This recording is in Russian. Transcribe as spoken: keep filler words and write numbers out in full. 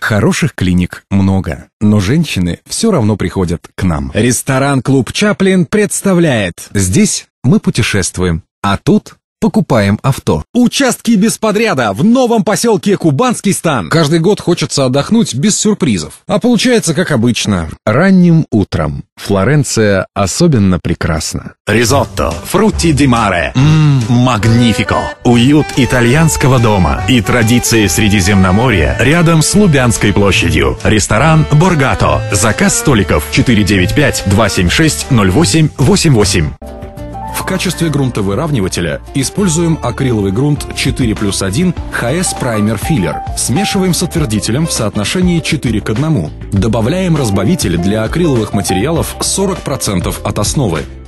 Хороших клиник много, но женщины все равно приходят к нам. Ресторан-клуб «Чаплин» представляет. Здесь мы путешествуем, а тут покупаем авто. Участки без подряда в новом поселке Кубанский стан. Каждый год хочется отдохнуть без сюрпризов. А получается, как обычно, ранним утром. Флоренция особенно прекрасна. Ризотто, фрутти ди маре. Ммм, магнифико. Уют итальянского дома и традиции Средиземноморья рядом с Лубянской площадью. Ресторан «Боргато». Заказ столиков четыре девять пять два семь шесть ноль восемь восемь восемь. В качестве грунтовыравнивателя используем акриловый грунт четыре плюс один эйч эс Primer Filler. Смешиваем с отвердителем в соотношении четыре к одному. Добавляем разбавитель для акриловых материалов сорок процентов от основы.